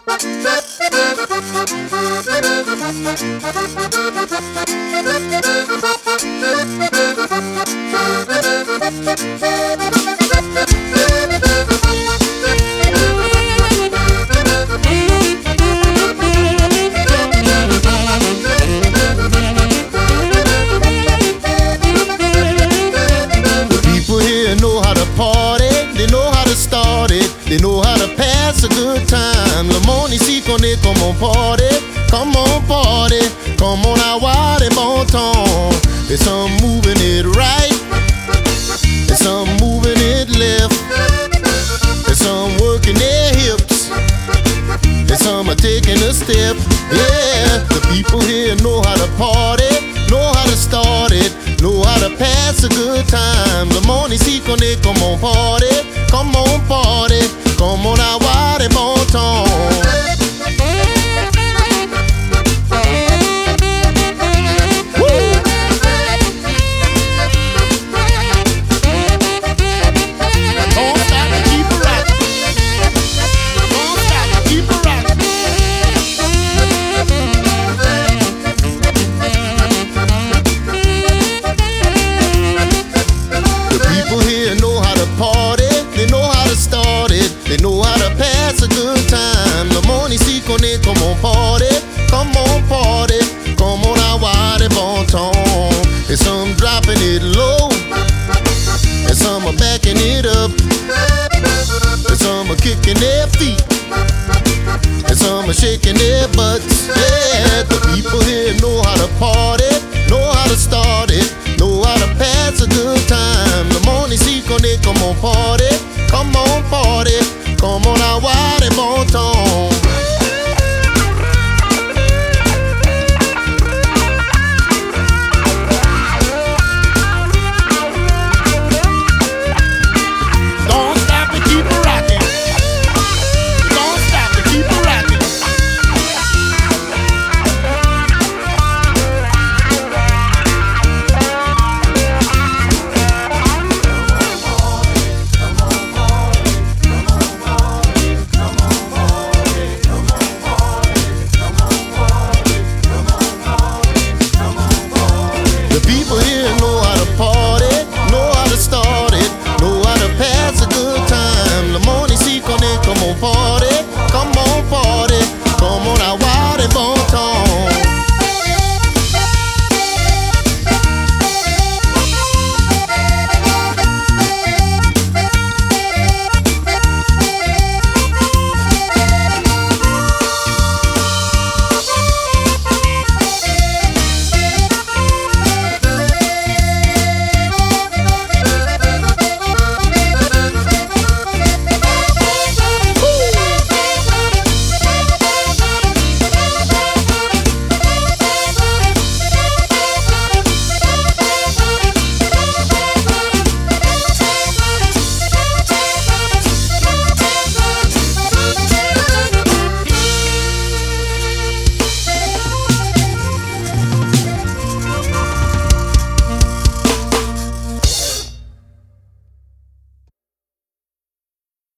They know how to pass a good time. Le monde ici connaît comment party, comme on avoir des bons temps. There's some moving it right, there's some moving it left, there's some working their hips, there's some are taking a step. Yeah, the people here know how to party, know how to start it, know how to pass a good time. Le monde ici connaît comment party, comme on avoir des bons temps. They know how to pass a good time. Le monde ici connaît comment party, comme on avoir des bons temps. There's some dropping it low, and some are backing it up, and some are kicking their feet, and some are shaking their